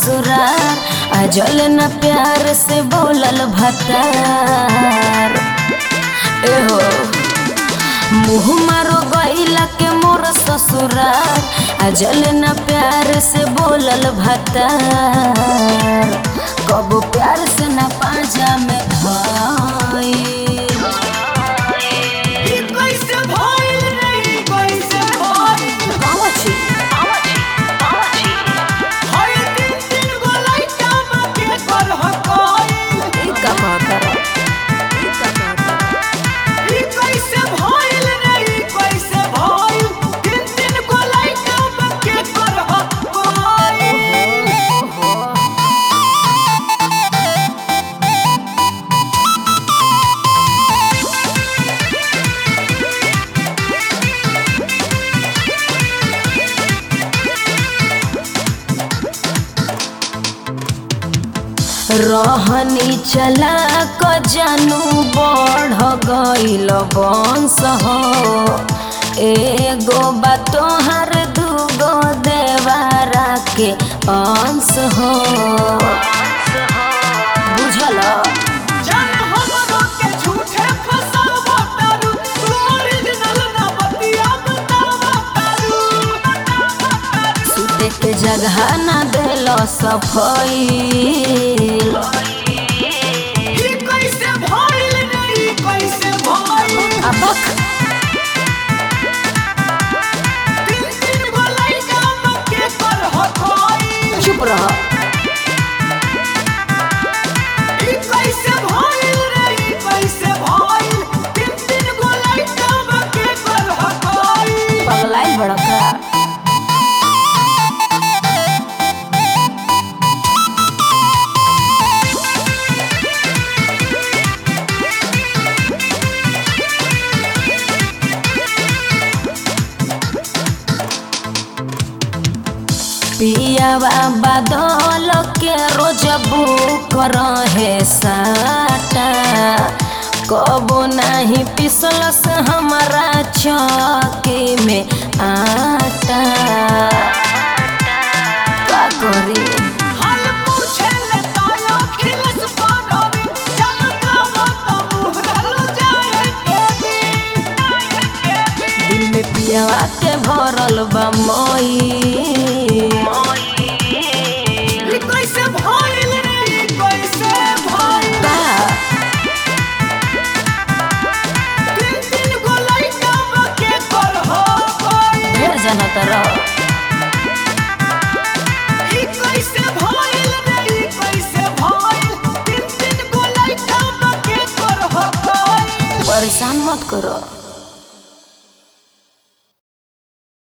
ससुरार अजल न प्यार से बोलल भतार। एहो मुँह मारो गईला के मोर ससुरार अजल न प्यार से बोलल भतार। कबो प्यार से न पाजा में भाई रहनी चला क जानू बढ़ गईल बंश हो। एगो बा तोहर दूगो देवारा के अंश हो। बुझल सुते के जगह न देल सफाई। चुप रह पगलाइल बड़का। पियावा बादल के रोज बुक रहे साटा। कबो नहीं पिसलस हमारा चौकी में आटा। का करी दिल में पियावा के भरल बा मई। परेशान मत करो।